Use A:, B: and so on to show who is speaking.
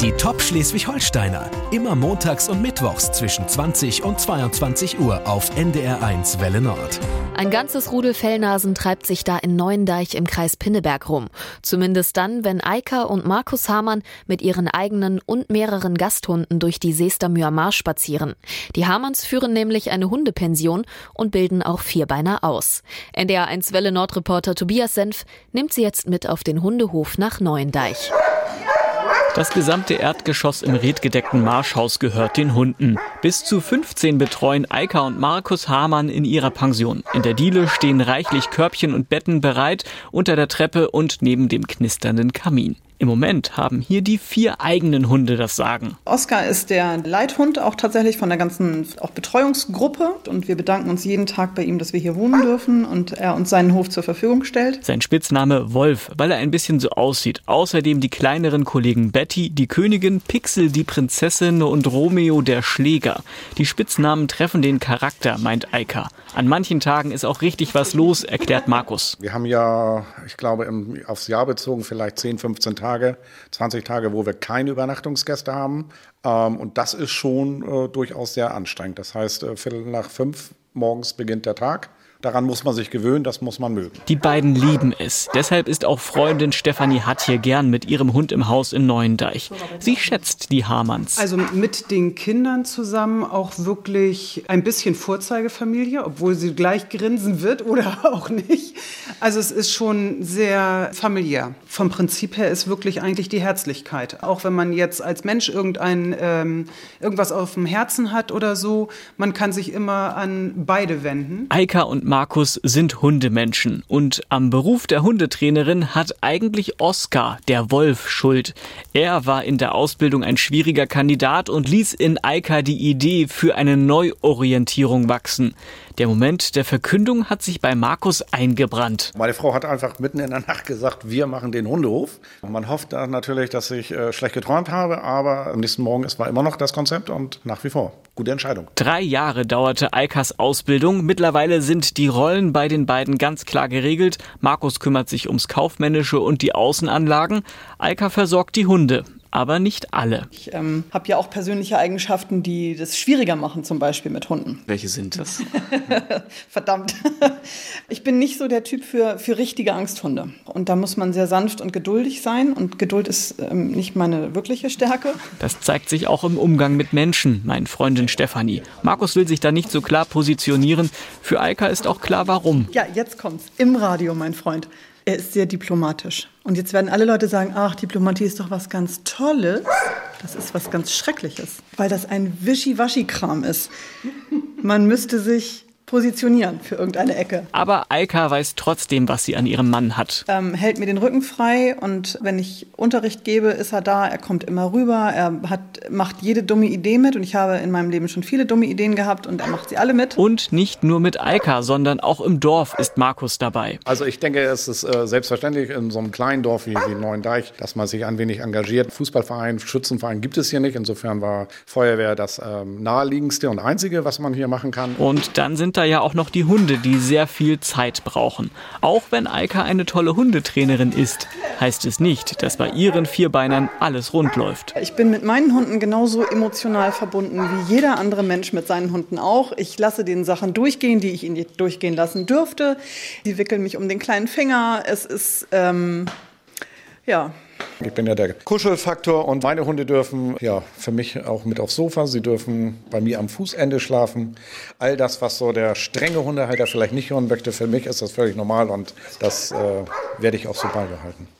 A: Die Top Schleswig-Holsteiner. Immer montags und mittwochs zwischen 20 und 22 Uhr auf NDR1 Welle Nord.
B: Ein ganzes Rudel Fellnasen treibt sich da in Neuendeich im Kreis Pinneberg rum. Zumindest dann, wenn Eika und Markus Hamann mit ihren eigenen und mehreren Gasthunden durch die Seestermüher Marsch spazieren. Die Hamanns führen nämlich eine Hundepension und bilden auch Vierbeiner aus. NDR1 Welle Nord-Reporter Tobias Senf nimmt sie jetzt mit auf den Hundehof nach Neuendeich.
C: Das gesamte Erdgeschoss im redgedeckten Marschhaus gehört den Hunden. Bis zu 15 betreuen Eika und Markus Hamann in ihrer Pension. In der Diele stehen reichlich Körbchen und Betten bereit, unter der Treppe und neben dem knisternden Kamin. Im Moment haben hier die 4 eigenen Hunde das Sagen.
D: Oskar ist der Leithund auch tatsächlich von der ganzen auch Betreuungsgruppe. Und wir bedanken uns jeden Tag bei ihm, dass wir hier wohnen dürfen und er uns seinen Hof zur Verfügung stellt.
C: Sein Spitzname Wolf, weil er ein bisschen so aussieht. Außerdem die kleineren Kollegen Betty, die Königin, Pixel, die Prinzessin und Romeo, der Schläger. Die Spitznamen treffen den Charakter, meint Eika. An manchen Tagen ist auch richtig was los, erklärt Markus.
E: Wir haben ja, ich glaube, aufs Jahr bezogen vielleicht 10, 15 Tage, 20 Tage, wo wir keine Übernachtungsgäste haben. Und das ist schon durchaus sehr anstrengend. Das heißt, 4:45 morgens beginnt der Tag. Daran muss man sich gewöhnen, das muss man mögen.
C: Die beiden lieben es. Deshalb ist auch Freundin Stefanie Hatje gern mit ihrem Hund im Haus in Neuendeich. Sie schätzt die Hamanns.
F: Also mit den Kindern zusammen auch wirklich ein bisschen Vorzeigefamilie, obwohl sie gleich grinsen wird oder auch nicht. Also es ist schon sehr familiär. Vom Prinzip her ist wirklich eigentlich die Herzlichkeit. Auch wenn man jetzt als Mensch irgendwas auf dem Herzen hat oder so, man kann sich immer an beide wenden.
C: Eika und Markus sind Hundemenschen und am Beruf der Hundetrainerin hat eigentlich Oskar, der Wolf, Schuld. Er war in der Ausbildung ein schwieriger Kandidat und ließ in Eika die Idee für eine Neuorientierung wachsen. Der Moment der Verkündung hat sich bei Markus eingebrannt.
E: Meine Frau hat einfach mitten in der Nacht gesagt, wir machen den Hundehof. Und man hofft dann natürlich, dass ich schlecht geträumt habe, aber am nächsten Morgen, es war immer noch das Konzept und nach wie vor. Gute Entscheidung. 3
C: Jahre dauerte Eikas Ausbildung. Mittlerweile sind die Rollen bei den beiden ganz klar geregelt. Markus kümmert sich ums Kaufmännische und die Außenanlagen. Eika versorgt die Hunde. Aber nicht alle.
D: Ich habe ja auch persönliche Eigenschaften, die das schwieriger machen, zum Beispiel mit Hunden.
C: Welche sind das?
D: Verdammt. Ich bin nicht so der Typ für richtige Angsthunde. Und da muss man sehr sanft und geduldig sein. Und Geduld ist nicht meine wirkliche Stärke.
C: Das zeigt sich auch im Umgang mit Menschen, meint Freundin Stefanie. Markus will sich da nicht so klar positionieren. Für Eika ist auch klar, warum.
D: Ja, jetzt kommt's. Im Radio, mein Freund. Er ist sehr diplomatisch. Und jetzt werden alle Leute sagen, ach, Diplomatie ist doch was ganz Tolles. Das ist was ganz Schreckliches, weil das ein Wischiwaschi-Kram ist. Man müsste sich positionieren für irgendeine Ecke.
C: Aber Eika weiß trotzdem, was sie an ihrem Mann hat.
D: Hält mir den Rücken frei und wenn ich Unterricht gebe, ist er da. Er kommt immer rüber. Er macht jede dumme Idee mit und ich habe in meinem Leben schon viele dumme Ideen gehabt und er macht sie alle mit.
C: Und nicht nur mit Eika, sondern auch im Dorf ist Markus dabei.
E: Also ich denke, es ist selbstverständlich in so einem kleinen Dorf wie Neuendeich, dass man sich ein wenig engagiert. Fußballverein, Schützenverein gibt es hier nicht. Insofern war Feuerwehr das naheliegendste und einzige, was man hier machen kann.
C: Und dann sind da ja auch noch die Hunde, die sehr viel Zeit brauchen. Auch wenn Eika eine tolle Hundetrainerin ist, heißt es nicht, dass bei ihren Vierbeinern alles rund läuft.
D: Ich bin mit meinen Hunden genauso emotional verbunden wie jeder andere Mensch mit seinen Hunden auch. Ich lasse den Sachen durchgehen, die ich ihnen durchgehen lassen dürfte. Die wickeln mich um den kleinen Finger. Es ist, ja...
E: Ich bin ja der Kuschelfaktor und meine Hunde dürfen ja für mich auch mit aufs Sofa. Sie dürfen bei mir am Fußende schlafen. All das, was so der strenge Hundehalter vielleicht nicht hören möchte, für mich ist das völlig normal und das werde ich auch so beibehalten.